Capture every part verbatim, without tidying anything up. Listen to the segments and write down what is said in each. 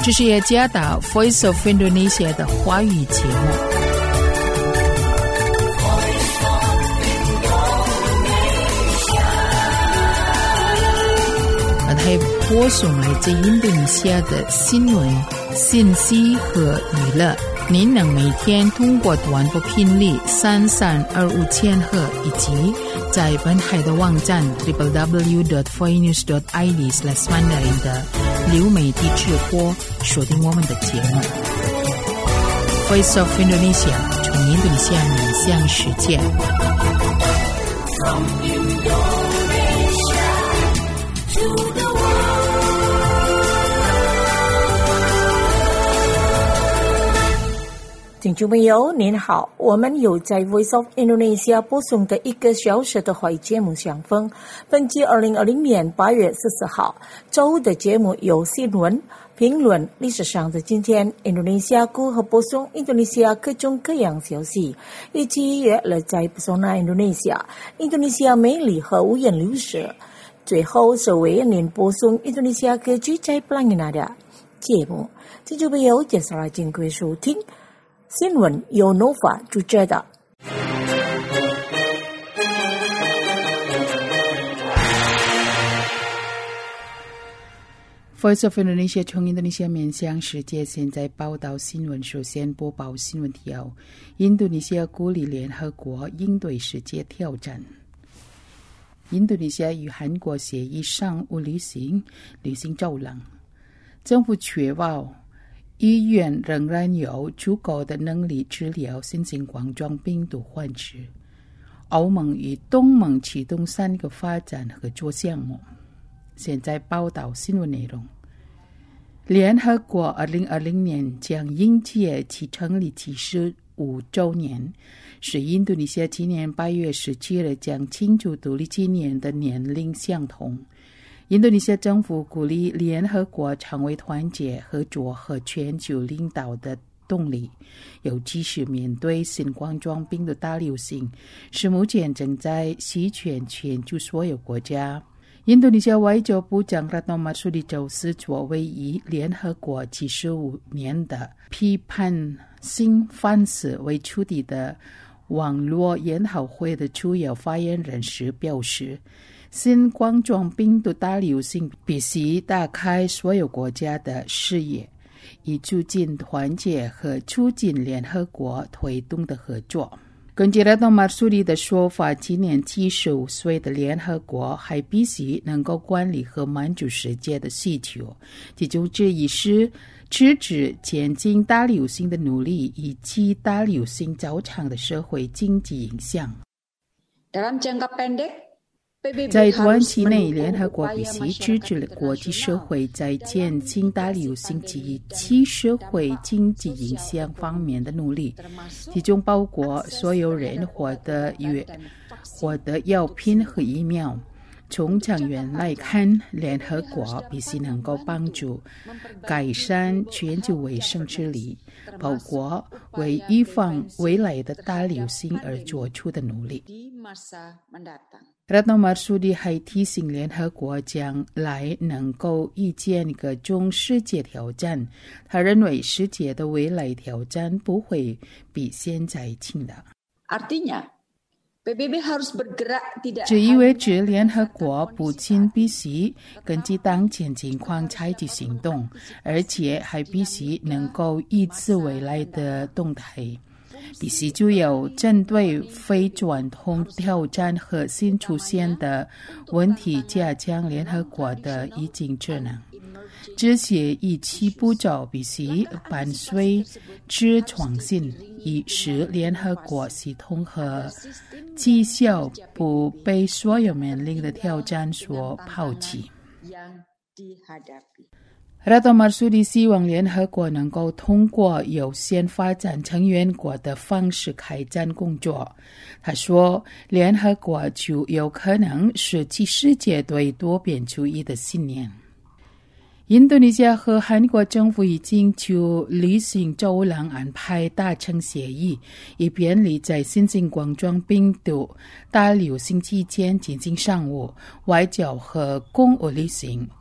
这是耶加达 Voice of Indonesia 的华语节目。係播送來自印度尼西亞的新聞、信息和娛樂。您能每天通過短波頻率三三二五千赫，以及在本海的網站 double-u double-u double-u dot voinews dot i d slash mandarin 的流媒體直播，鎖定我們的節目。Voice of Indonesia 從印度尼西亞面向世界。From Indonesia to the 听众朋友您好，我们有在 Voice of Indonesia 播送的一个小时的华语节目相逢。本季二零二零年八月十四号周五的节目有新闻、评论、历史上的今天、印度尼西亚股和播送印度尼西亚各种各样消息，以及娱乐在播送印度尼西亚、印度尼西亚美丽和五颜六色。最后是为您播送印度尼西亚歌曲在 Pelangina 的节目。听众朋友接下来请各位收听新闻由 Nova 主持的。 Voice of Indonesia 从印度尼西亚面向世界，现在报道新闻。首先播报新闻提要：印度尼西亚鼓励联合国应对世界挑战。印度尼西亚与韩国协议商务旅行旅行走廊，政府确保医院仍然有足够的能力治疗新型冠状病毒患者。欧盟与东盟启动三个发展合作项目。现在报道新闻内容。联合国二零二零年将迎接其成立七十五周年，是印度尼西亚今年八月十七日将庆祝独立纪念的年龄相同。印度尼西亚政府鼓励联合国成为团结、合作和全球领导的动力，尤其是面对新冠状病毒大流行，是目前正在席卷全球所有国家。印度尼西亚外交部长 Retno Marsudi 周四作为以联合国七十五年的批判性反思为主题的网络研讨会的主要发言人时表示，新冠状病毒大流行必须打开所有国家的视野，以促进团结和促进联合国推动的合作。根据Retno Marsudi的说法，今年七十五岁的联合国还必须能够管理和满足世界的需求，其中之一是制止前进大流行的努力，以及大流行造成的社会经济影响。在短期内，联合国必须支持国际社会在减轻大流行及其社会经济影响方面的努力，其中包括所有人获得药获得药品和疫苗。从长远来看，联合国必须能够帮助改善全球卫生治理，包括为预防未来的大流行而做出的努力。Retno Marsudi 还提醒联合国将来能够遇见各种世界挑战，他认为世界的未来挑战不会比现在轻的。这意味着联合国不仅必须根据当前情况采取行动，而且还必须能够预测未来的动态，必须具有针对非传统挑战和新出现的问题加强联合国的预警职能。这些一起步骤必须伴随着创新，以使联合国系统和绩效不被所有面临的挑战所抛弃。Retno Marsudi 希望联合国能够通过优先发展成员国的方式开展工作。他说，联合国就有可能拾起世界对多边主义的信念。印度尼西亚和韩国政府已经就旅行走廊安排达成协议，以便利在新型冠状病毒大流行期间进行商务、外交和公务旅行。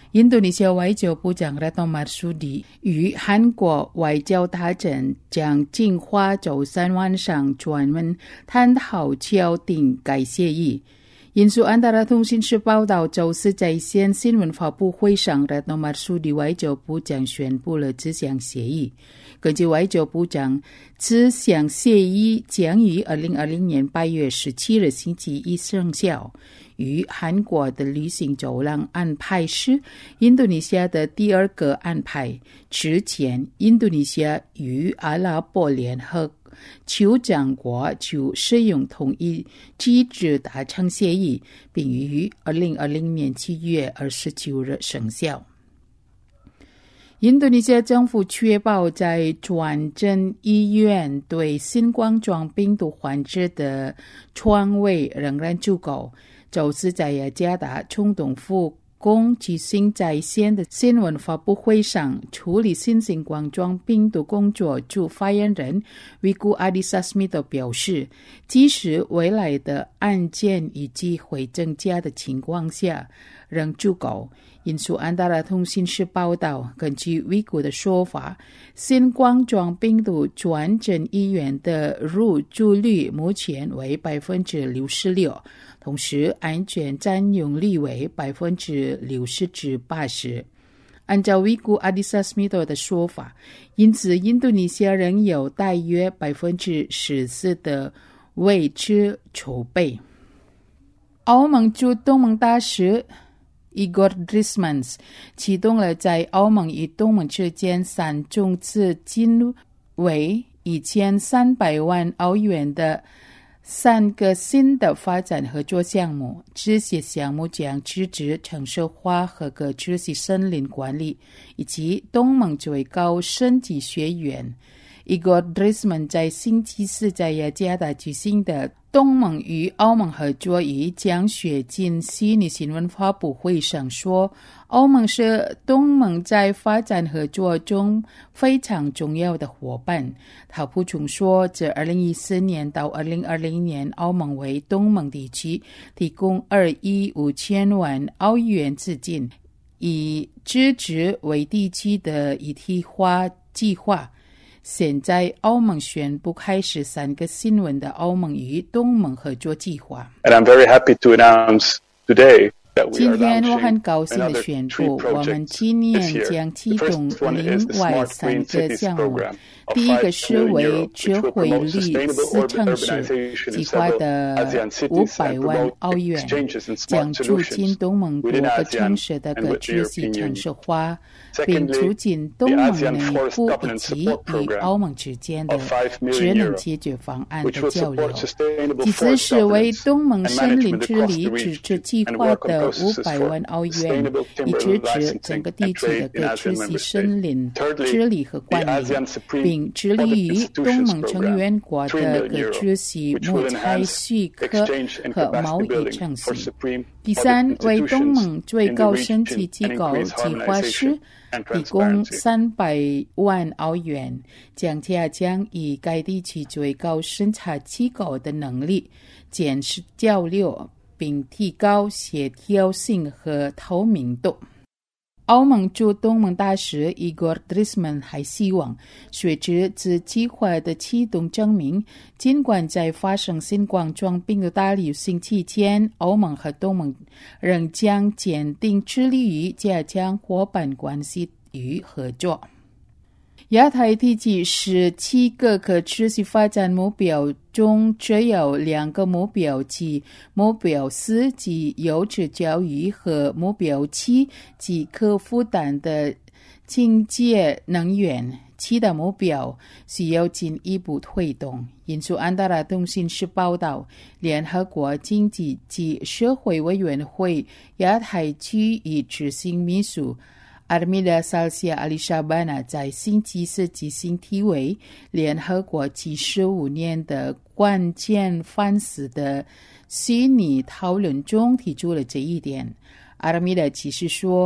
印度尼西亚外交部长 Retno Marsudi 与韩国外交大臣将计划周三晚上专门探讨敲定该协议。印度安达拉通讯社报道，周四在线新闻发布会上 Retno Marsudi 外交部长宣布了这项协议。根据外交部长，此项协议将于二零二零年八月十七日星期一生效。与韩国的旅行走廊安排是印度尼西亚的第二个安排。之前，印度尼西亚与阿拉伯联合酋长国就使用同一机制达成协议，并于二零二零年七月二十九日生效。印度尼西亚政府确保在转诊医院对新冠状病毒患者的床位仍然足够。周四在雅加达总统府公举行在线的新闻发布会上，处理新型冠状病毒工作组发言人 Wiku Adhisa Smito 表示，即使未来的案件以及会增加的情况下仍足够。印度安达拉通讯社报道，根据 Wiku 的说法，新冠状病毒转诊医院的入住率目前为 百分之六十六， 同时安全占用率为 百分之六十至八十。按照 Wiku Adhisa Smito 的说法，因此印度尼西亚仍有大约 百分之十四 的位置筹备。欧盟驻东盟大使Igor Driesmans 启动了在欧盟与东盟之间三种资金为一千三百万欧元的三个新的发展合作项目。这些项目将支持城市化和可持续森林管理，以及东盟最高审计学院。Igor Driesmans 在星期四在雅加达举行的东盟与欧盟合作与奖学金悉尼新闻发布会上说，欧盟是东盟在发展合作中非常重要的伙伴。他补充说，自二零一四年到二零二零年，欧盟为东盟地区提供二亿五千万欧元资金，以支持为地区的一体化计划。现在欧盟宣布开始三个新闻的欧盟与东盟合作计划。 And I'm very happy to announce today that we 今 are 天我很 launching 高兴地 another 宣 three 布，我们 projects 今年 this year. 将启 The 动 first one is 另 the 外 Smart 三 Green 个 Cities 项目。 program of 第一个 five 是 million 为 euro, 智 which will 慧 promote 力 sustainable 四 urban 城市 urbanization 计 in 划 several 的 ASEAN 五 cities 百 and 万 promote 欧元， exchanges and 将 smart 促进 solutions 东盟多 within 个 ASEAN 城市的 and 可 with the 持续 European 城 Union. 市化，并 Secondly, 促进 the 东盟 ASEAN 内 Forest 部以 Governance 及 Support 与 Program 欧盟之间的 of five 智 million 能 euro, 解决方案 which 的 will 交流。 support sustainable 其次 forest 是为 governance 东盟 and 森林 management 治 across 理 the 支持 region, 计 and 划 work on 的五 processes 百 for 万欧元， sustainable 以 timber 支持整 licensing 个地 and 区的 trade in 可持 ASEAN 续 member 森林 states. 治 Thirdly, 理和 the 管理， ASEAN Supreme 并致 Public 力于东 Institutions 盟成员 Program, 国 three 的 million 可 euro, 持续 which 木 will 材 enhance 许可 exchange and 和 capacity 贸易 building 程 for 序。 supreme 第 public 三，为东 institutions 盟最 in the 高审 region 计机 and 构 increase 计划是 harmonization and 提供 transparency. 三百万欧元，将加强与该地区最高审查机构的能力，减少交流，并提高协调性和透明度。欧盟驻东盟大使 Igor Driesmans 还希望，随着此计划的启动证明，尽管在发生新冠状病毒大流行期间，欧盟和东盟仍将坚定致力于加强伙伴关系与合作。亚太地区十七个可持续发展目标中，只有两个目标，即目标四及优质教育和目标七及可负担的清洁能源。其他目标需要进一步推动。印度安达拉通讯社报道，联合国经济及社会委员会亚太区域执行秘书Armida Salcia Alishabana 在星期四举行题为联合国七十五年的关键反思的虚拟讨论中提出了这一点。Armida 其实说，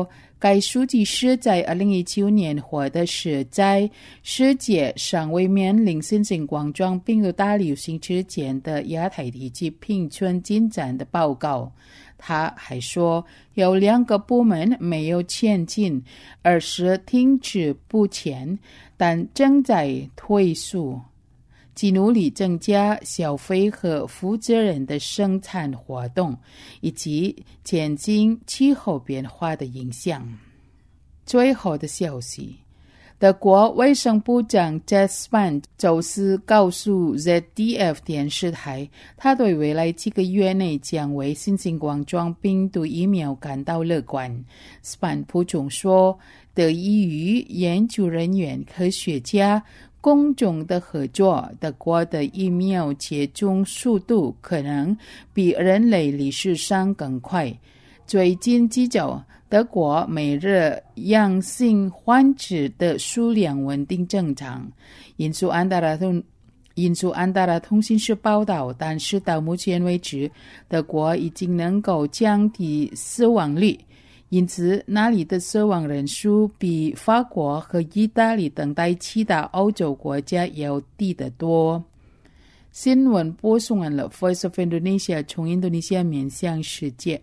该数据是在二零一九年或者是在世界尚未面临新型冠状病毒大流行之前的亚太地区平均进展的报告。他还说，有两个部门没有前进，而是停滞不前，但正在退速，即努力增加消费和负责任的生产活动，以及减轻气候变化的影响。最后的消息，德国卫生部长 Jens Spahn 周四告诉 Z D F 电视台，他对未来几个月内将为新型冠状病毒疫苗感到乐观。Spahn 补充说，得益于研究人员、科学家、公众的合作，德国的疫苗接种速度可能比人类历史上更快。最近几周，德国每日阳性患者的数量稳定正常。印度安达拉通印度安达拉通讯社报道，但是到目前为止，德国已经能够降低死亡率，因此那里的死亡人数比法国和意大利等待其他欧洲国家要低得多。新闻播送完了 Voice of Indonesia 从印度尼西亚面向世界。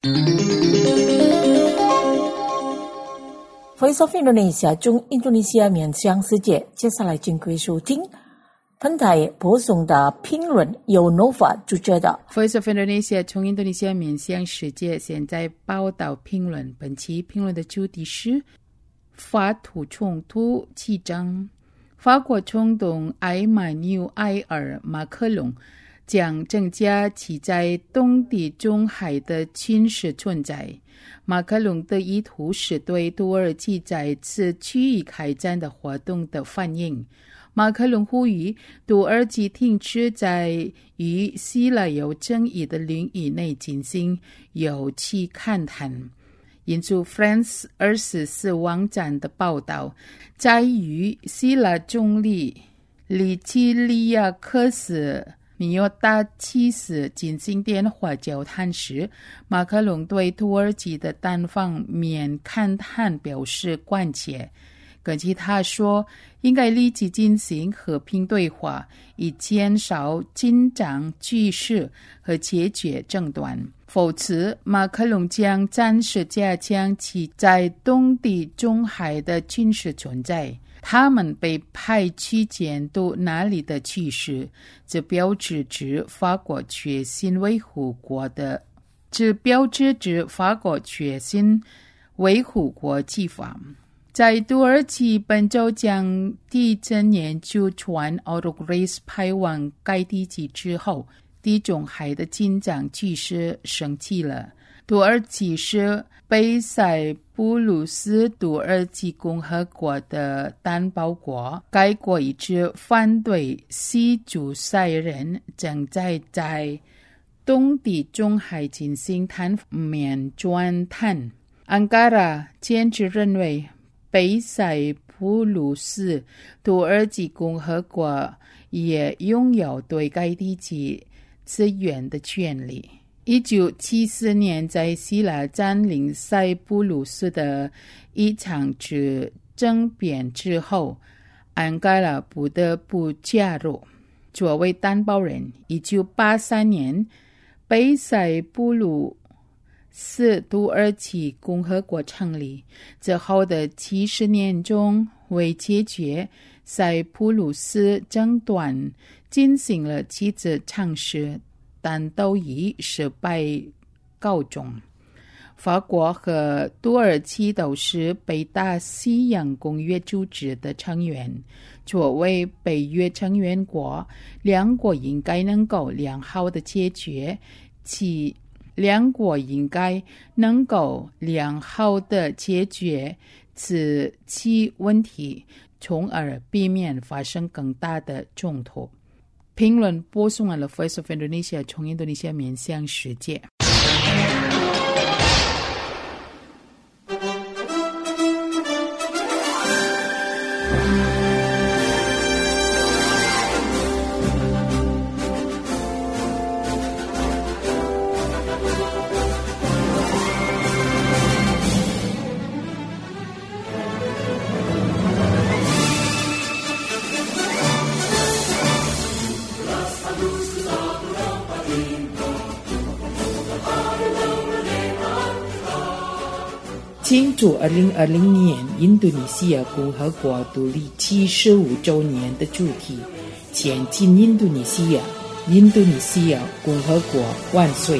Voice of Indonesia 中印度尼西亚面向世界，接下来请各位收听本台播送的评论，由 Nova 主持的。 Voice of Indonesia 从印度尼西亚面向世界，现在报道评论。本期评论的主题是法土冲突起张。法国总统埃曼纽埃尔·马克龙将增加其在东地中海的军事存在。马克龙的意图是对土耳其在此区域开战的活动的反应。马克龙呼吁土耳其停止在与希腊有争议的领域内进行有期勘探。引述 France 二十四网站的报道，在与希腊总理里奇利亚克斯米奥达奇斯进行电话交谈时，马克龙对土耳其的单方面勘探表示关切。根据他说，应该立即进行和平对话，以减少紧张局势和解决争端。否则，马克龙将暂时加强其在东地中海的军事存在。他们被派去监督那里的趋势，这标志着法国决心维护国的，这标志着法国决心维护国际法。在土耳其本周将地震研究船 Autograce 派往该地区之后，地中海的紧张局势升级了。土耳其是贝塞布鲁斯土耳其共和国的担保国，该国一直反对西主塞人正在在东地中海进行单面钻探。安卡拉坚持认为贝塞布鲁斯土耳其共和国也拥有对该地区资源的权利。一九七四年在希腊占领塞浦路斯的一场之政变之后，安卡拉不得不加入作为担保人。一九八三年贝塞浦路斯土耳其共和国成立之后的七十年中，为解决塞浦路斯争端进行了几次尝试，但都以失败告终。法国和土耳其都是北大西洋公约组织的成员，作为北约成员国，两国应该能够良好的解决其两国应该能够良好的解决此其问题，从而避免发生更大的冲突。评论播送完了 Voice of Indonesia 从印度尼西亚面向世界。 庆祝二零二零年印度尼西亚共和国独立七十五周年的主题，前进印度尼西亚，印度尼西亚共和国万岁！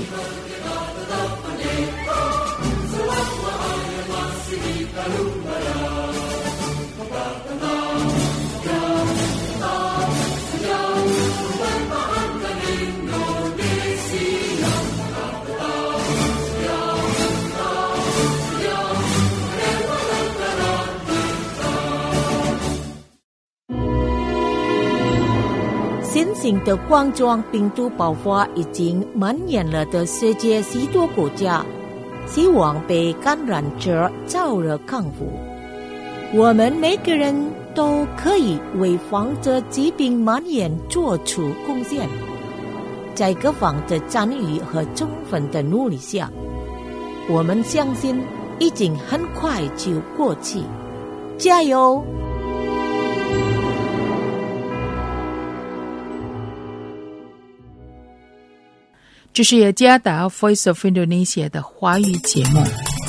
新型的冠状病毒爆发已经蔓延了的世界许多国家，希望被感染者早日康复。我们每个人都可以为防止疾病蔓延做出贡献。在各方的参与和充分的努力下，我们相信已经很快就过去。加油！ 这是雅加达 Voice of Indonesia 的华语节目。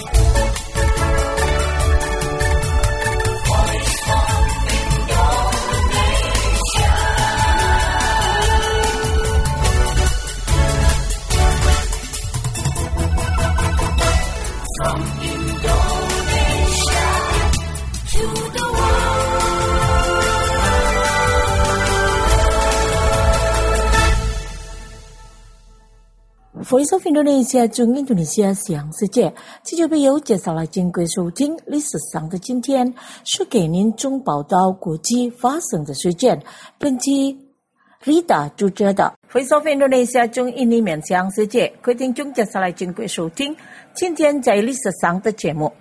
Voice of Indonesia 中印度尼西亚想世界，这就被有介绍了经过收听历史上的今天，是给您中报道国际发生的事件。本期 Rita 主持的 Voice of Indonesia 中印尼面向世界，各位听众接下来经过收听今天在历史上的节目。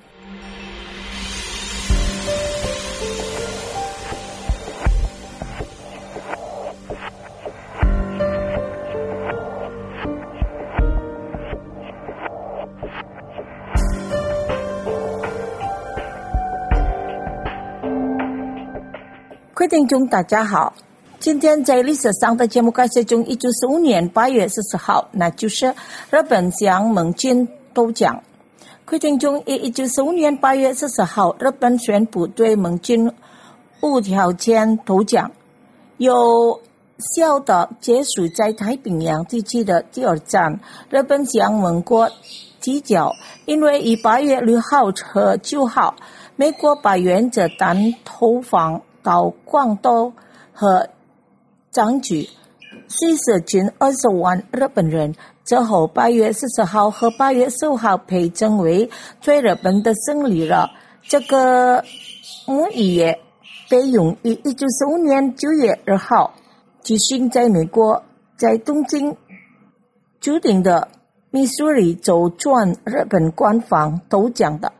各位听众大家好，今天在历史上的节目开始中，一九四五年八月十四号，那就是日本向盟军投降。各位听众，一九四五年八月十四号，日本宣布对盟军无条件投降，有效地结束在太平洋地区的第二战。日本向盟国提交，因为以八月六号和九号，美国把原子弹投放到广岛和长崎，牺牲近二十万日本人。之后八月十四号和八月十五号被称为对日本的胜利了。这个母语也被用于一九四五年九月二号举行在美国在东京注定的密苏里州转日本官方投降的。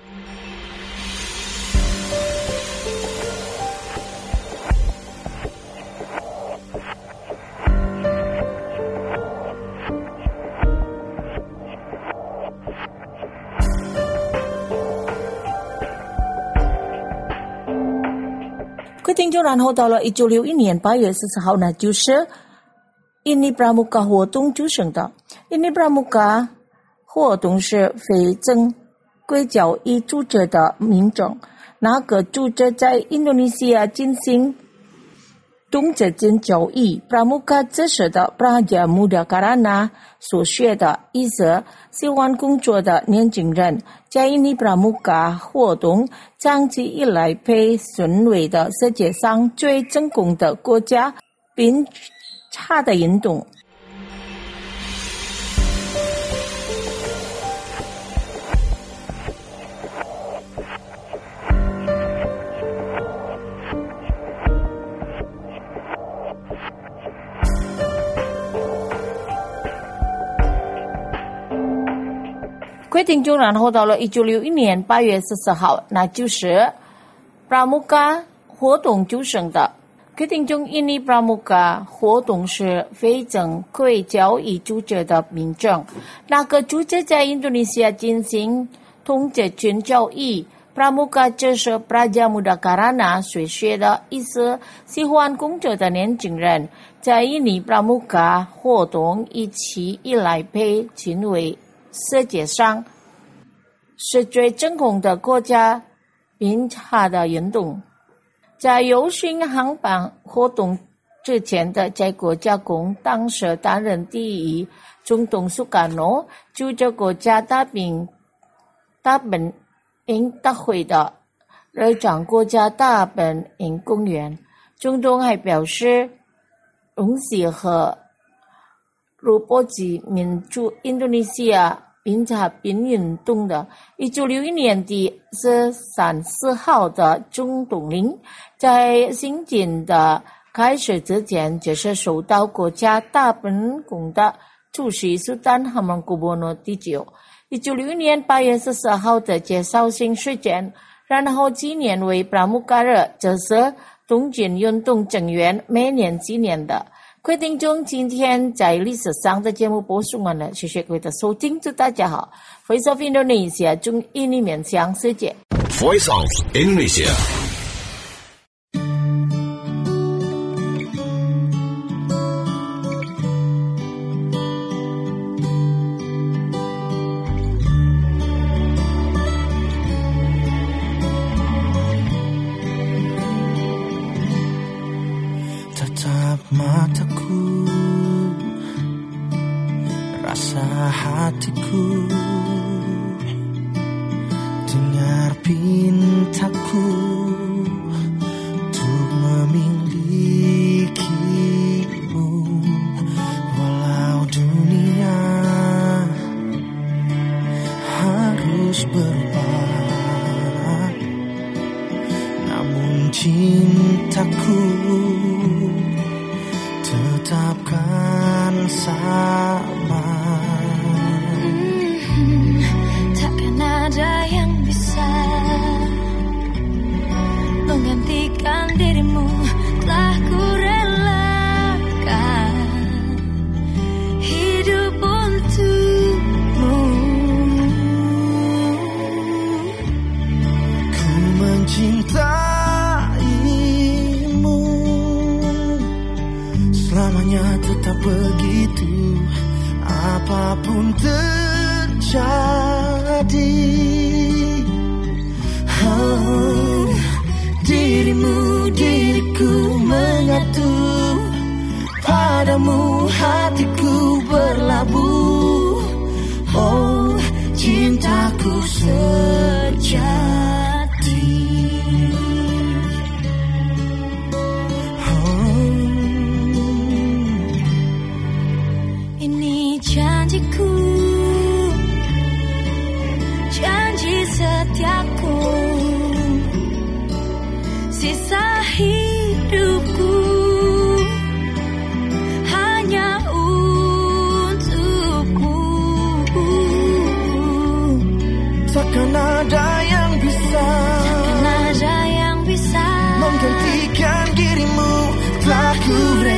各位听众，然后到了一九六一年八月十四号呢，就是印尼pramuka活动组成的。印尼pramuka活动是非正规交易组织的民众，那个组织在印度尼西亚进行动资金交易。pramuka 指示的 Praja Muda Karana 所学的意思，喜欢工作的年轻人。在印尼pramuka活动长期以来被尊为的世界上最成功的国家并差的运动。各位听众，然后到了一九六一年八月十四号，那就是pramuka活动组成的。各位听众，印尼pramuka活动是非正规交易组织的民众，那个组织在印度尼西亚进行动资金交易。pramuka 就是 Praja Muda Karana 所学的意思，喜欢工作的年轻人。在印尼pramuka活动一起以来被称为世界上是最正统的国家民主的运动。在游行航班活动之前的，在国家共当时担任第一总统苏卡诺就着国家大本大本营大会的热场国家大本营公园，总统还表示荣喜和卢波吉民主印度尼西亚民主兵运动的一九六一年第十三四号的总统令，在行进的开始之前，就是受到国家大本营的主席苏丹哈曼古波诺第九。一九六一年八月十四号的介绍性事件，然后纪念为布拉穆加日，这是东京运动成员每年纪念的。各位听众，今天在历史上的节目播送完了，谢谢各位的收听，祝大家好。Voice of Indonesia 中印尼面向世界。 Voice of Indonesia。 Mataku, rasa hatiku, dengar pintaku untuk memilikimu. Walau dunia harus berubah, namun cintaku tetapkan sama. Hmm, takkan ada yang bisa menggantikan dirimu, telah ku relakan hidup untukmu. Ku mencintaimu selamanya, tetap begitu, apapun terjadi. Oh, dirimu, diriku menyatu, padamu hatiku berlabuh. Oh, cintaku sejati. Janjiku, janji setiaku, sisa hidupku hanya untukmu. Takkan ada yang bisa, takkan ada yang bisa menggantikan dirimu, telah ku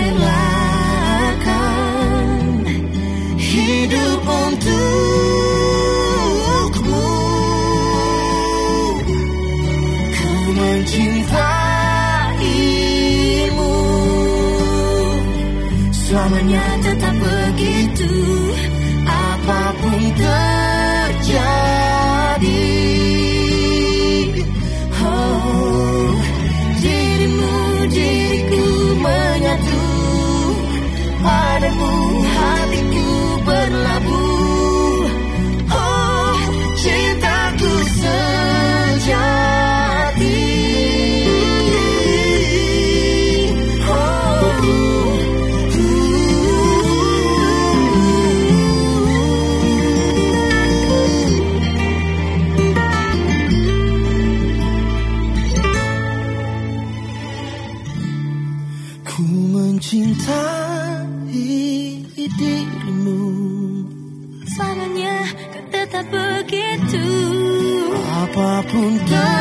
relakan hidup untukmu. Ku mencintaimu selamanya, tetap begitu, apapun terjadi. Oh, dirimu, diriku menyatu, padamu hatiku berlabuh. Oh, cintaku sejati. Oh, ku mencintai dirimu, selamanya, kau tetap begitu, apapun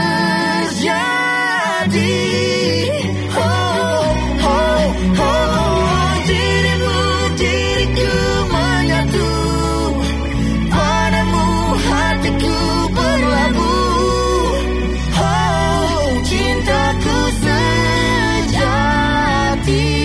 terjadi. Oh, oh, oh, dirimu, diriku menyatu, padamu hatiku berlabuh. Oh, cintaku sejati.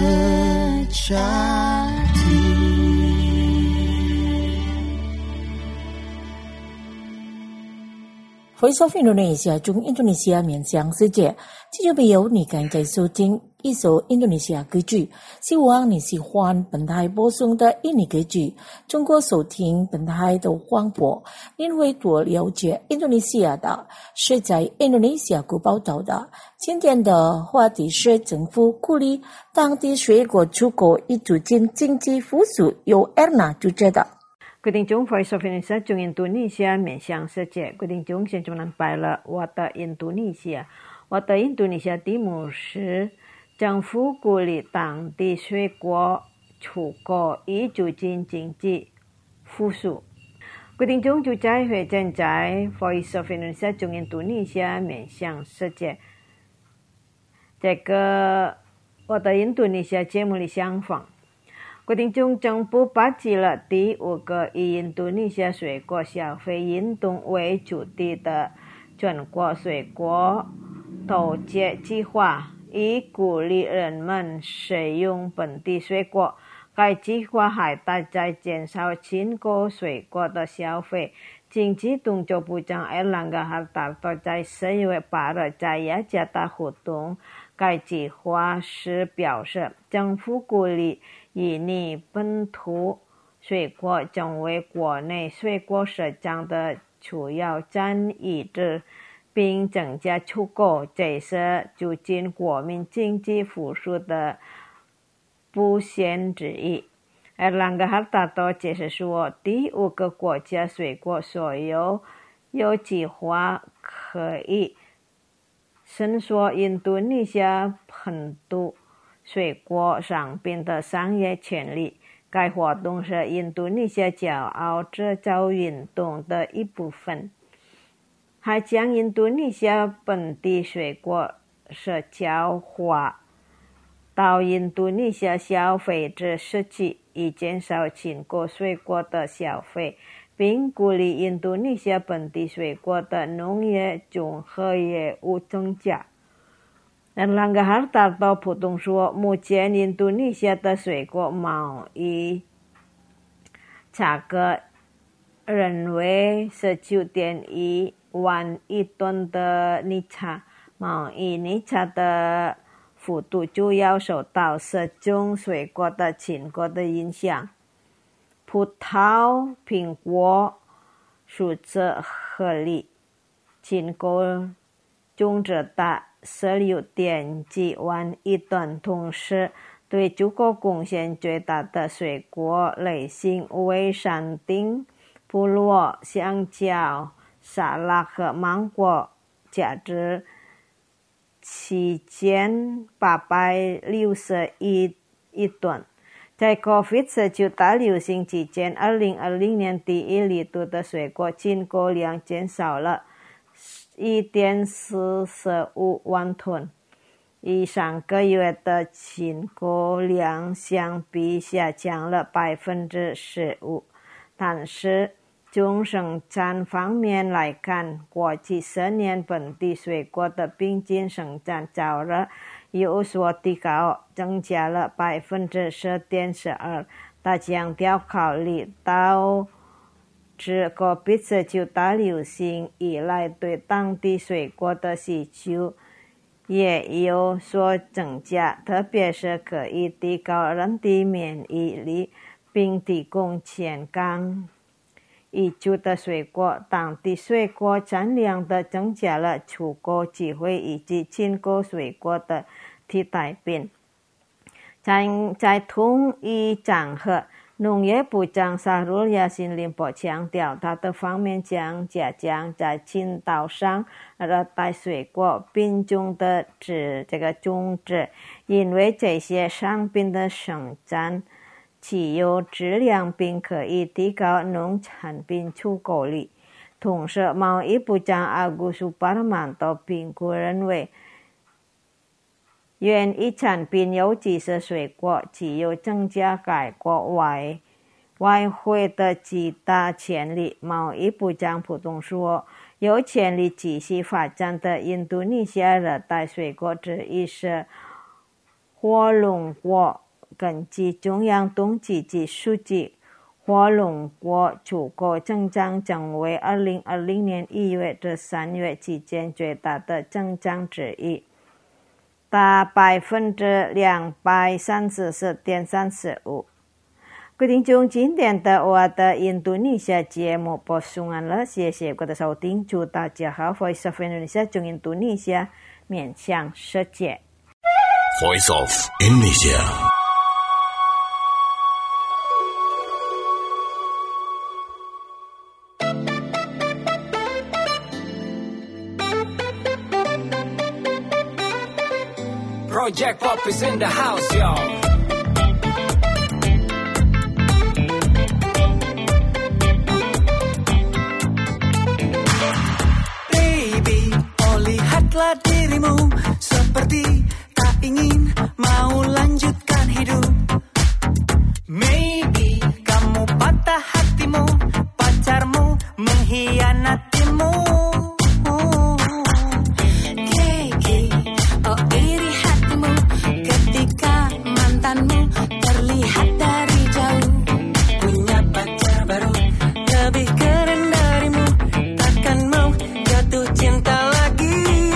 Voice of Indonesia 中印度尼西亚面向世界，这就没有你刚才收听一首印度尼西亚歌曲，希望你喜欢本台播送的印尼歌曲。通过收听本台的广播，您会多了解印度尼西亚的是在印度尼西亚国报道的。今天的话题是政府鼓励当地水果出口以促进经济复苏，由 Erna 主持的。 各位听众 Voice of Indonesia 中印度尼西亚面向世界，各位听众现在明白了我的印度尼西亚，我的印度尼西亚题目是政府鼓励当地水果出口以促进经济复苏。各位听众就在会正在 Voice of Indonesia 中印度尼西亚面向世界这个我的印度尼西亚节目里相逢。各位听众，政府发起了第五个以印度尼西亚水果消费运动为主题的全国水果投节计划，以鼓励人们使用本地水果。该计划还大在减少进口水果的消费。经济动作部长埃朗格哈达多在十一月八日在雅加达活动该计划时表示，政府鼓励印尼本土水果成为国内水果市场的主要占比之，并增加出口，这是促进国民经济复苏的布线之一。埃朗格哈达多解释说，第五个国家水果所有有计划可以伸缩印度尼西亚本土水果商品的商业潜力。该活动是印度尼西亚骄傲制造运动的一部分，还将印度尼西亚本地水果社交化到印度尼西亚消费者市场，以减少进口水果的消费，并鼓励印度尼西亚本地水果的农业综合业务增加。埃朗格哈达多普通说，目前印度尼西亚的水果贸易价格认为十九点一万一吨的逆差，贸易逆差的幅度主要受到十种水果的进口的影响，葡萄、苹果、树枝和梨进口总值达十六点几万一吨，同时对出口贡献最大的水果类型为山丁、菠萝、香蕉、沙拉和芒果，价值七千八百六十一亿吨。在 COVID 十九 大流行期间，二零二零年第一季度的水果进口量减少了一点四五万吨，与上个月的进口量相比下降了百分之十五。但是从生产方面来看，过去十年本地水果的平均生产总额有所提高，增加了百分之十点十二。他强调，考虑到自 COVID 十九 大流行以来对当地水果的需求也有所增加，特别是可以提高人体免疫力并提供健康益处的水果。当地水果产量的增加了出口机会以及进口水果的替代品。在在同一场合，农业部长沙鲁亚辛林波强调，他的方面将加强在青岛上热带水果品种的植这个种植，因为这些商品的生产具有质量并可以提高农产品出口率。同时，贸易部长阿古苏巴尔曼多评估认为，园艺产品尤其是水果具有增加该国外外汇的极大潜力。贸易部长普通说，有潜力继续发展的印度尼西亚热带水果之一是火龙果根据中央统计局数据，火龙果出口增长将为二零二零年一月至三月期间最大的增长之一，达百分之两百三十四点三十五。各位听众，今天的我的印度尼西亚节目播送完了，谢谢各位的收听，祝大家好 Voice of Indonesia 中印度尼西亚面向世界。 Voice of Indonesia. Project Pop is in the house, y'all. Lihatlah dirimu seperti tak ingin mau lanjutkan hidup. Maybe kamu patah hatimu, pacarmu mengkhianatimu. Kiki, oh iri hatimu ketika mantanmu terlihat dari jauh. Punya pacar baru lebih keren darimu, takkan mau jatuh cinta lagi.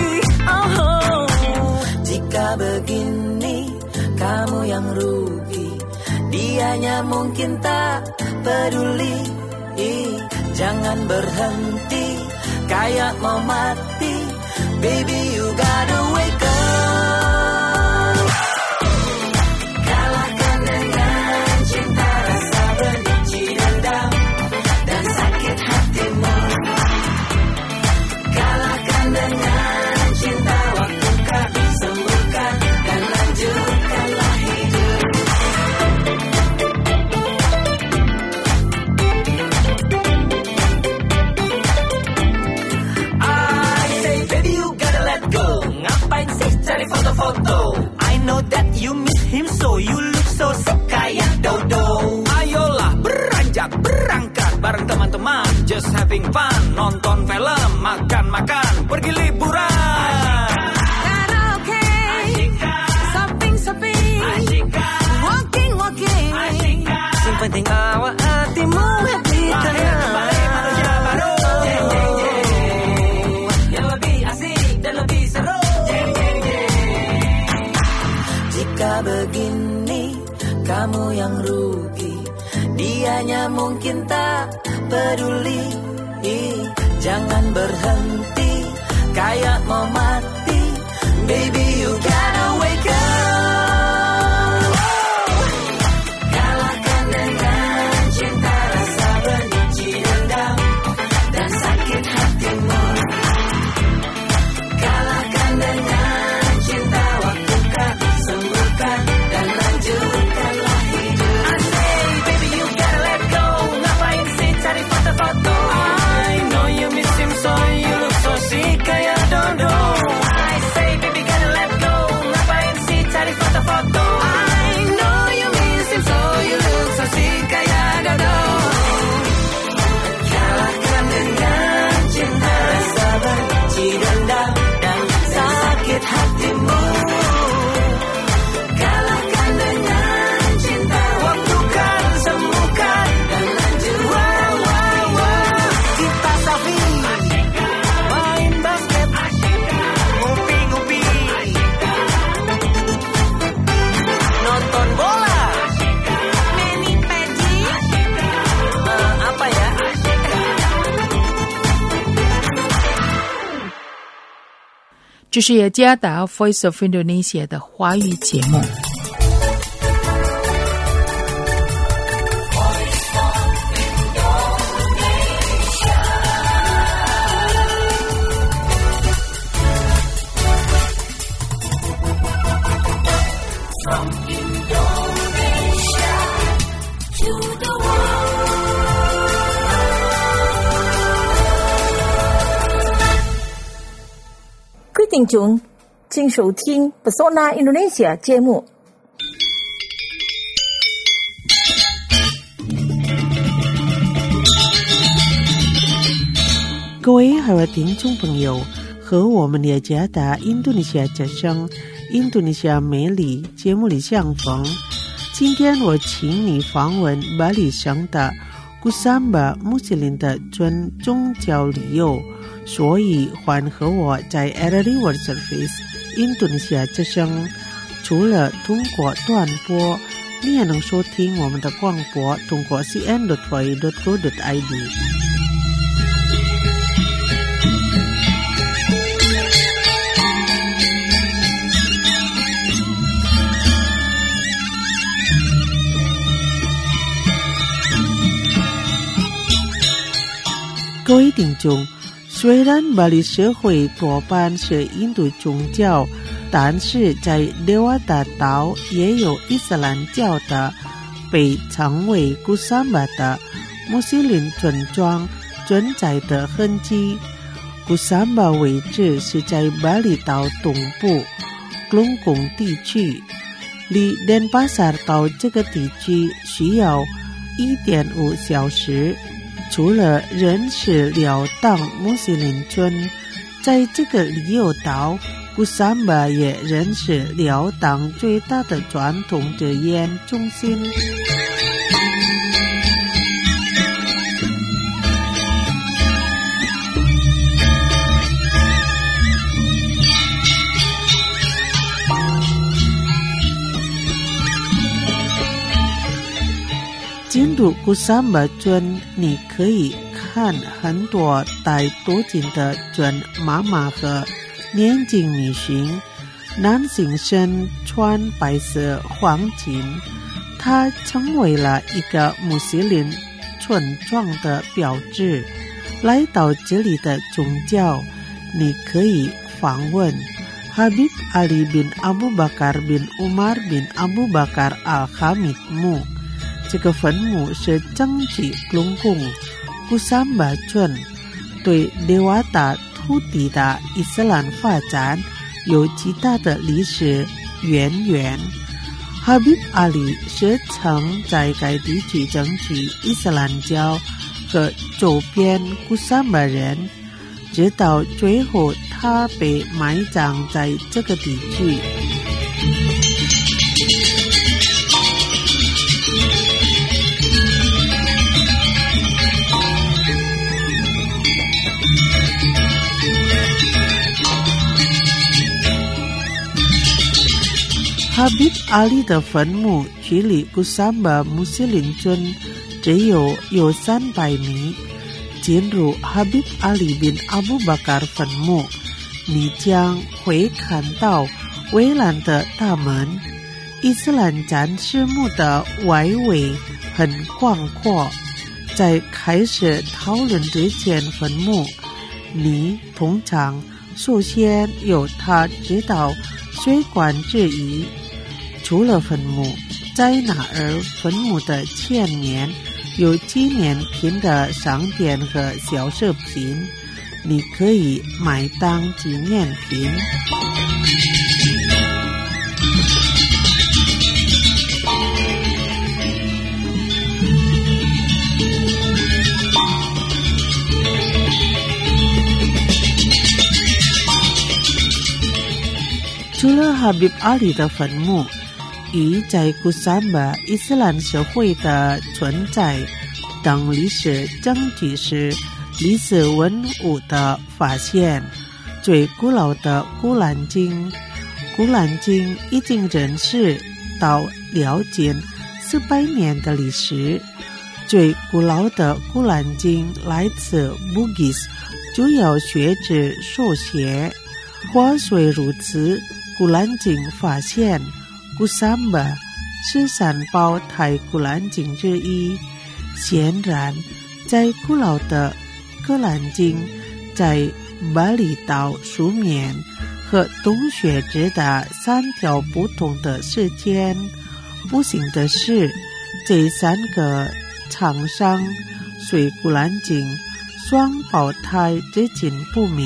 Begini kamu yang rugi, dianya mungkin tak peduli. Jangan berhenti kayak mau mati, baby you gotta wake up. Kalahkan dengan cinta rasa benci dendam dan sakit hatimu. Kalahkan dengan cinta waktu kau sembuhkan dan lanjutkanlah hidup. I say baby you gotta let go. Ngapain sih cari foto-foto? I know that you miss him so you look so sick kayak dodo. Ayolah beranjak berangkat bareng teman-teman, just having fun, nonton film, makan-makan, pergi liburan. Yang penting awak hatimu happy kembali manusia baru. Jeng, jeng, jeng. Yang lebih asik dan lebih seru. Jeng, jeng, jeng. Jika begini kamu yang rugi, dianya mungkin tak peduli. Jangan berhenti kayak mau mati, baby you gotta wake up. Indonesia 这是雅加达 Voice of Indonesia 的华语节目。 听众，请收听 Pesona Indonesia 节目。 各位海外听众朋友，和我们雅加达印度尼西亚之声印度尼西亚美里节目里相逢。今天我请你访问巴里省的古桑巴穆斯林的尊宗教理由，所以欢和我在 R R D World Service 印度尼西亚之声。除了通过短波，你也能收听我们的广播，通过 c n dot v o i dot co dot i d。各位听众，虽然巴黎社会多半是印度宗教，但是在德瓦达岛也有伊斯兰教的被称为古桑巴的穆斯林村庄存在的痕迹。古桑巴位置是在巴厘岛东部龙宫地区，离丹巴萨到这个地区需要 一点五小时。除了人是辽党穆斯林村，在这个里尤岛古桑巴也仍是辽党最大的传统的研中心。进入古桑巴村，你可以看很多带多金的准妈妈和年轻女性，男性身穿白色黄金，它成为了一个穆斯林村庄的标志。来到这里的宗教，你可以访问 Habib Ali bin Abu Bakar bin Umar bin Abu Bakar al-Hamid墓。这个坟墓是整体龙宫古桑巴村，对德瓦达土地的伊斯兰发展有极大的历史渊源。哈比阿里是曾在该地区争取伊斯兰教和周边古桑巴人，直到最后他被埋葬在这个地区。哈比阿里的坟墓距离古桑巴穆斯林村只有有三百米。进入哈比阿里bin Abu Bakar坟墓，你将会看到围栏的大门。伊斯兰战士墓的外围很广阔。在开始讨论之前，坟墓你通常首先由他知道水管之一。除了坟墓，在那儿坟墓的前面有纪念品的商店和小食品，你可以买当纪念品。除了哈比阿里的坟墓，与在古桑巴伊斯兰社会的存在等历史证据是历史文物的发现。最古老的古兰经，古兰经已经认识到了近四百年的历史。最古老的古兰经来自布吉斯，主要学者手写。话虽如此，古兰经发现古桑巴是三宝台古兰经之一。显然，在古老的古兰经在巴厘岛书面和洞穴之的三条不同的时间。不幸的是，这三个厂商虽古兰经双胞胎至今不明。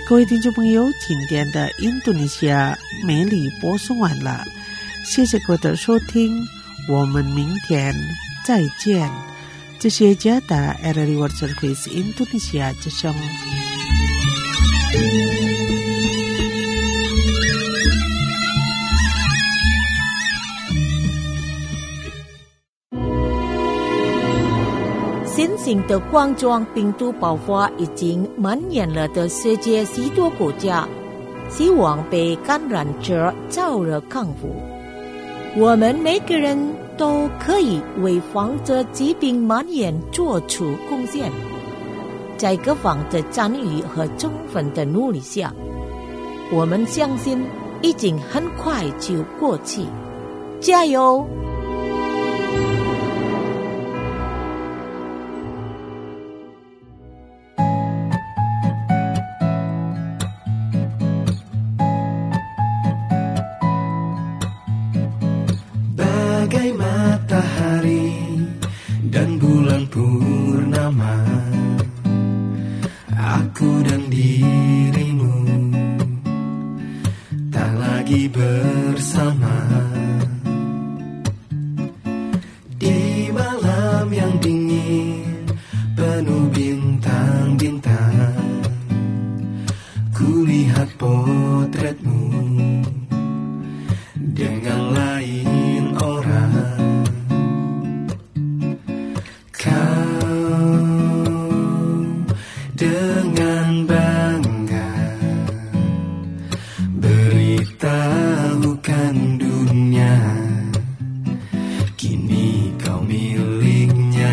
各位听众朋友，今天的印度尼西亚美丽播送完了，谢谢各位的收听，我们明天再见。这是Jada R R World Service Indonesia Jepang。 新型的冠状病毒爆发已经蔓延了的世界许多国家，希望被感染者早日康复。我们每个人都可以为防止疾病蔓延做出贡献。在各方的参与和充分的努力下，我们相信已经很快就过去。加油！ Bagai matahari dan bulan purnama, aku dan dirimu tak lagi bersama. Di malam yang dingin penuh bintang-bintang, kulihat potretmu dengan lain orang. Kau dengan bangga beritahukan dunia, kini kau miliknya.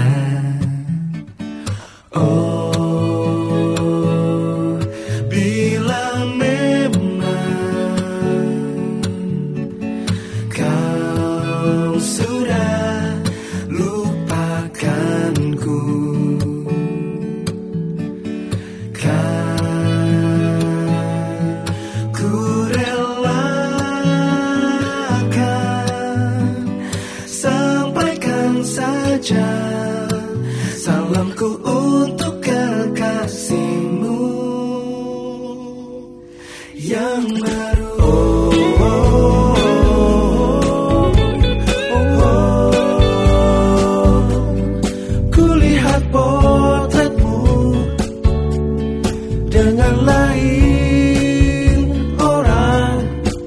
Oh, bila memang kau sudah lupakanku, kan ku relakan sampaikan saja salamku untuk kekasihmu yang baru. Oh, oh, oh, oh. Kulihat potretmu dengan lain orang.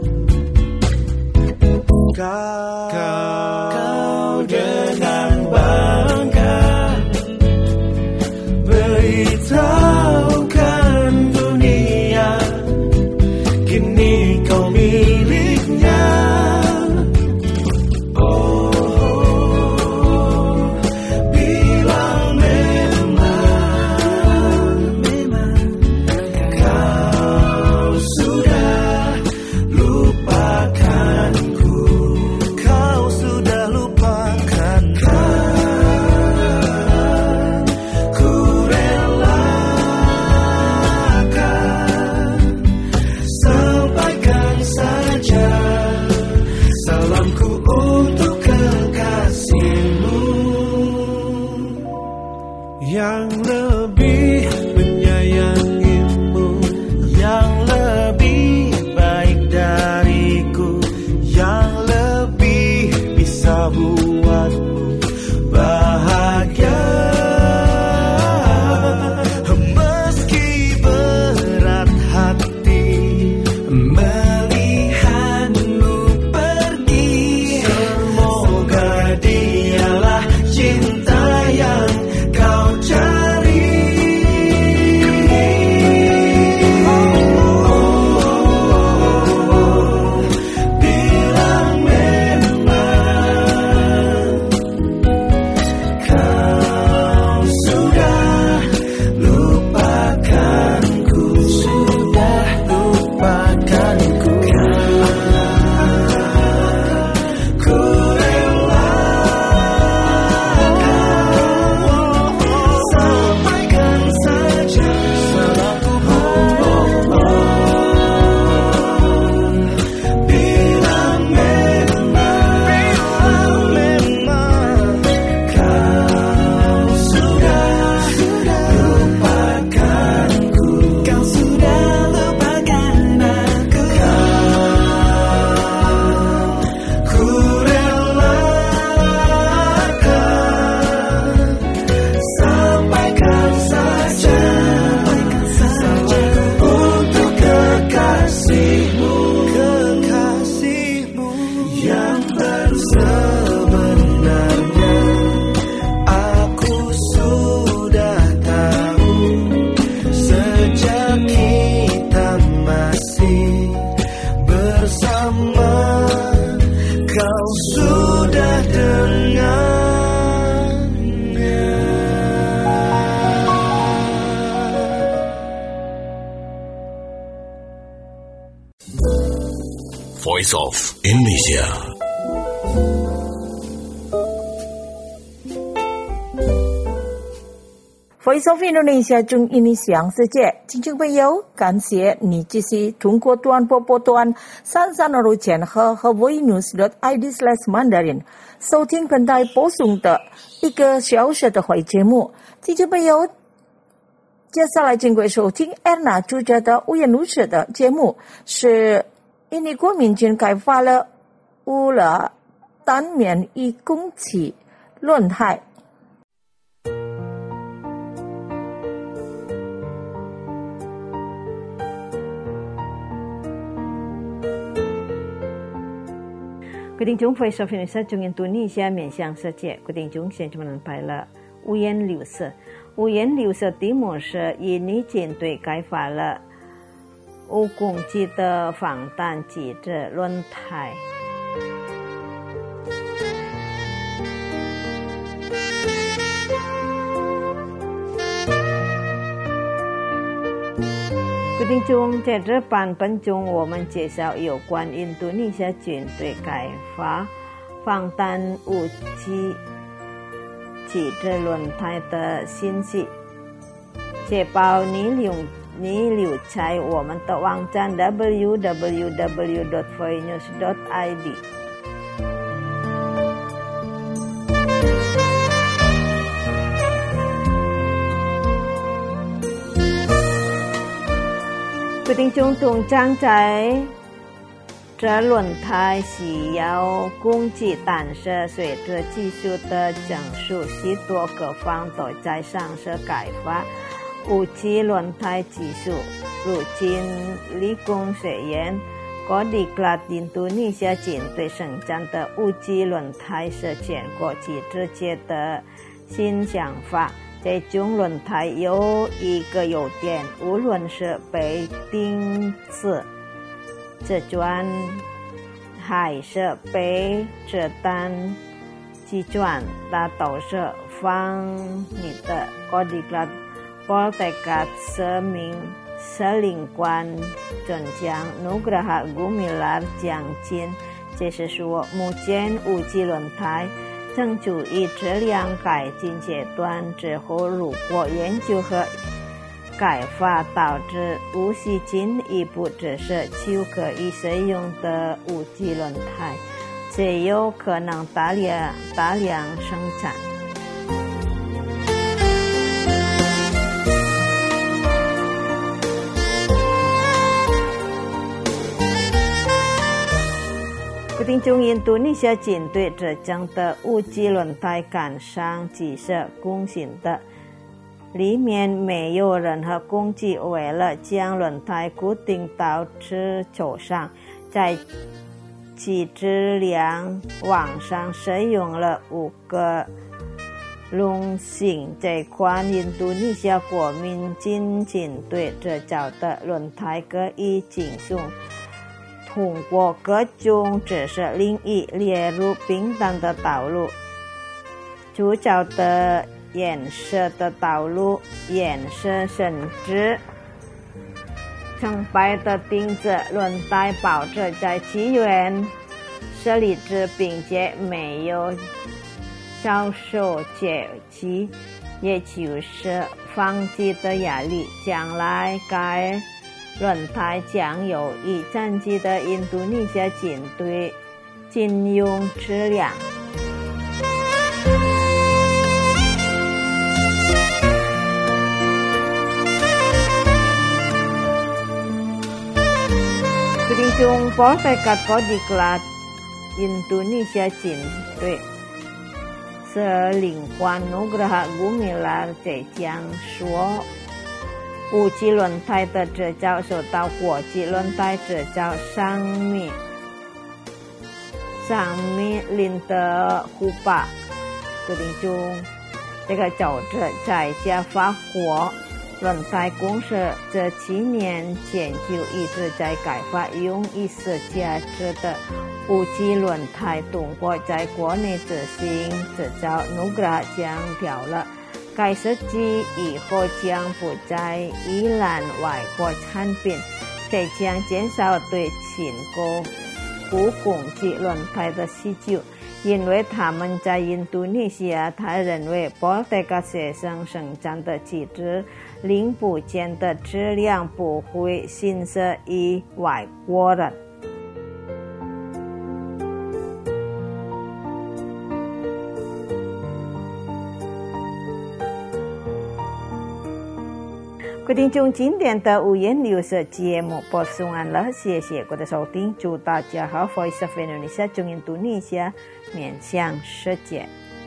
Kau, kau dengan bangga beritahukan dunia, kini kau sudah dengarnya. Voice of Indonesia. Voice of Indonesia 中印尼详世界，听众朋友，感谢你继续通过短波波段三三二六千和 hawaiinews.id slash mandarin 收听本台播送的一个小时的会节目。听众朋友，接下来请各位收听 Erna 主持的五颜六色的节目，是印尼国民军开发了乌了单面一公尺轮胎。 各位听众 Voice of Indonesia 中印度尼西亚面向世界，各位听众现在们拜了五颜六色。五颜六色题目是印尼舰队开发了五公斤的防弹机制轮胎。各位听众，在这版本中，我们介绍有关印度尼西亚军队开发防弹武器机制轮胎的信息。确保你留你留在我们的网站 double-u double-u double-u dot voice news dot i d。各位听众，通常在这轮胎需要攻击，但是随着技术的成熟，许多各方都在尝试开发武器轮胎技术。如今，理工学院国立印度尼西亚军队生产的武器轮胎是全国级直接的新想法。这种轮胎有一个优点，无论是被钉子、折转，还是被子弹击中，它都是防你的。国立波特卡斯明司令官准将努格哈古米拉将军，就是说，目前武器轮胎正处于质量改进阶段，之后如果研究和开发导致无需进一步只是就可以使用的武器轮胎，这有可能大量大量生产。听众，印度尼西亚军队这样的武器轮胎杆上只是弓形的，里面没有任何工具。为了将轮胎固定到支球上，在其质量网上使用了五个龙形这款印度尼西亚国民军军队制造的轮胎可以进行通过各种知识领域列入平等的道路，主角的颜色的道路，颜色甚至成白的钉子轮胎保持在起源设立之，并且没有销售节期，也就是放弃的压力。将来该轮胎将由以战绩的印度尼西亚军队禁用质量。各位听众，波特卡国立印度尼西亚军队司令官努格哈古米拉这样说，武器轮胎的制造受到国际轮胎制造商面上面临的护把。各位听众，这个组织在加法国轮胎公司这几年间就一直在开发用一十架制的五 G 轮胎，通过在国内执行制造 Nugra 将调了该设计以后将不再依赖外国产品，这将减少对进口古公级轮胎的需求，因为他们在印度尼西亚，他认为保代加学生生产的机制零部件的质量不会逊色于外国人。各位听众，今天的五颜六色节目播送完了，谢谢各位的收听，祝大家好 Voice of Indonesia 中印度尼西亚面向世界。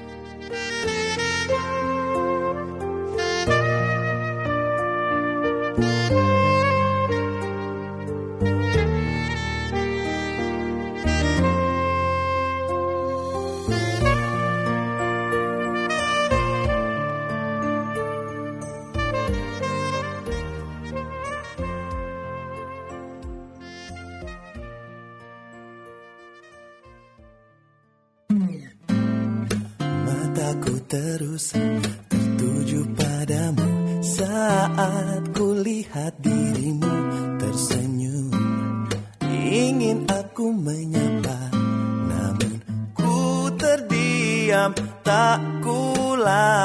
Mataku terus tertuju padamu saat kulihat dirimu tersenyum. Ingin aku menyapa, namun ku terdiam, tak ku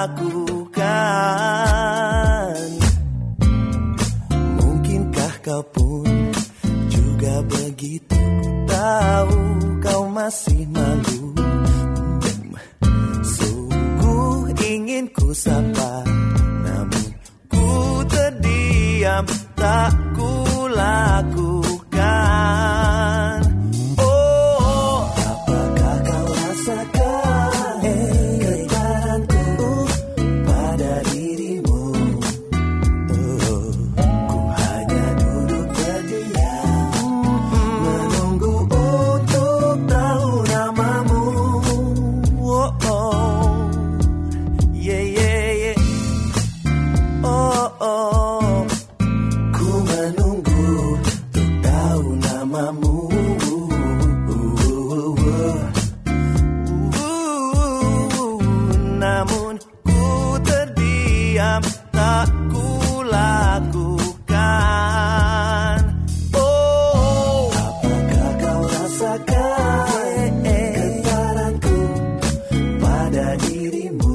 lakukan. Mungkinkah kau pun juga begitu? Ku tahu kau masih malu. Ingin ku sapa, namun ku terdiam, tak ku lakukan. Oh, apakah kau rasakan getaranku pada dirimu? Oh, ku hanya duduk terdiam, menunggu untuk tahu namamu. Oh, oh. Yeah, yeah, yeah. Oh, oh. Ku menunggu untuk tahu namamu. Namun ku terdiam, tak ku lakukan. Oh, apakah kau rasakan getaranku pada dirimu?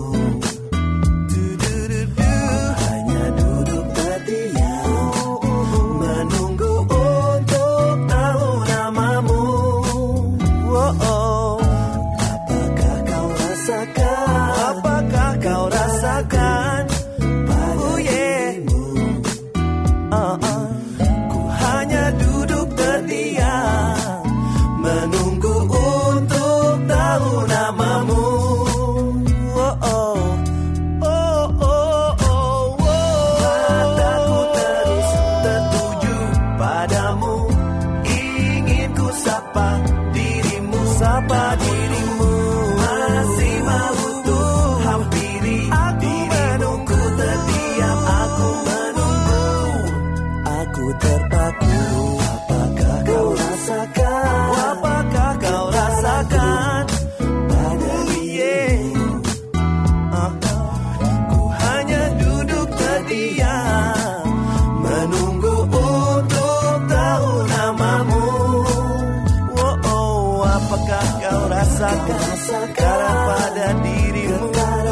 Sekarang pada dirimu,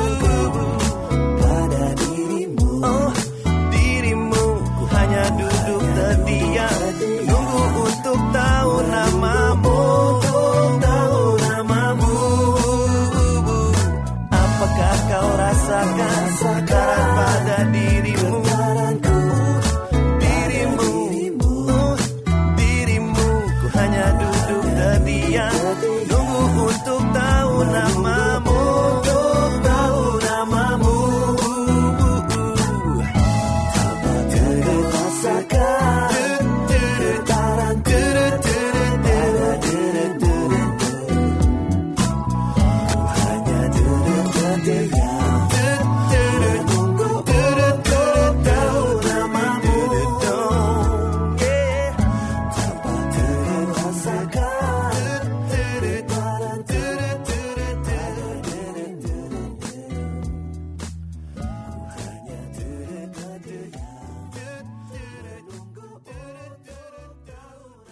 pada dirimu, oh, dirimu, ku hanya duduk terdiam, nunggu untuk tahu namamu, tahu namamu. Apakah kau rasakan sekarang pada dirimu, dirimu, oh, dirimu, ku hanya duduk terdiam, untuk tahu namamu, untuk tahu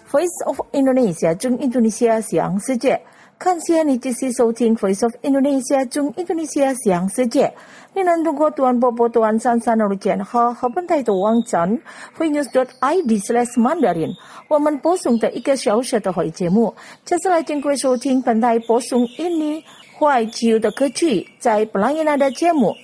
Voice of Indonesia 中印度尼西亚想世界。感谢你继续收听 Voice of Indonesia 中印度尼西亚想世界。你能通过短波波短三三六键和和本台的网站 voinews dot i d slash mandarin 我们播送的一个小时的会节目。接下来请各位收听本台播送印尼怀旧的歌曲，在 pelayanan 的节目。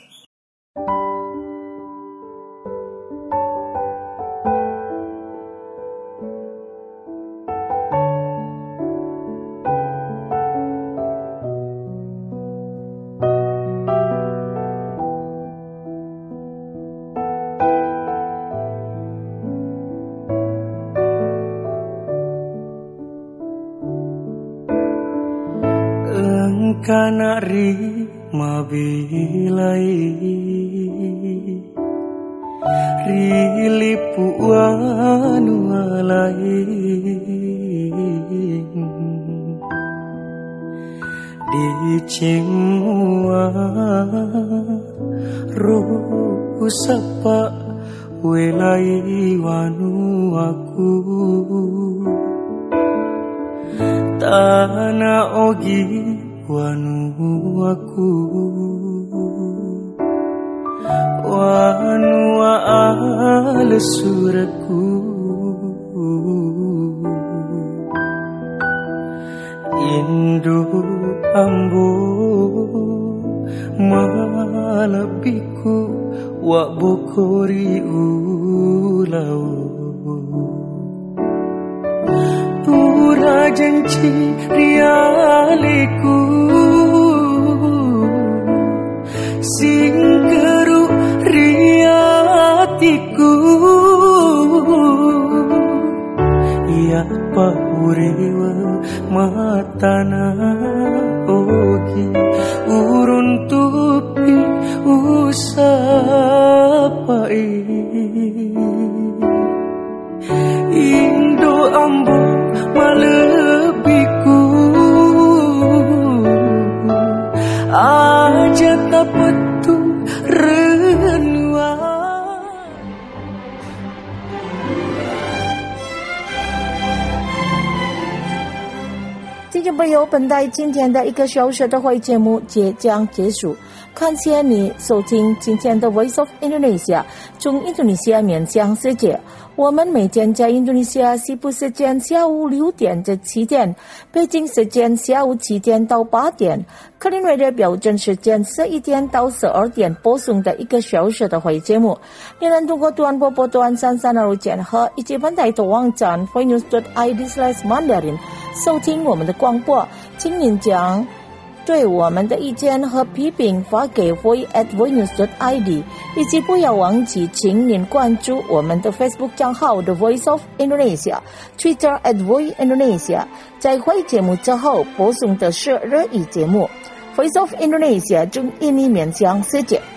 Kana rima bilai rilipu anu alai dicimua roh sapa welai wanu aku tanah ogi wanu aku wanu al suraku Indo ambo malabiku wa bokori ulau pura janji rialiku singkeru riatiku ya paurewa matana ogi urun tupi usapai Indo ambo malebiku aja tak betul renua 听众朋友，本台今天的一个小时的会节目即将结束，感谢你收听今天的 Voice of Indonesia 中印度尼西亚面向世界。我们每天在印度尼西亚西部时间下午六点至七点，北京时间下午七点到八点，克林瑞的标准时间十一点到十二点播送的一个小时的会节目。你能通过短波波短三三二键和以及本台的网站 voinews dot i d slash mandarin 收听我们的广播，请您将对我们的意见和批评发给 voi at voinews dot i d 以及不要忘记请您关注我们的 Facebook 账号 The Voice of Indonesia Twitter at voi Indonesia 在会节目之后播送的是热议节目 Voice of Indonesia 中印尼面向世界。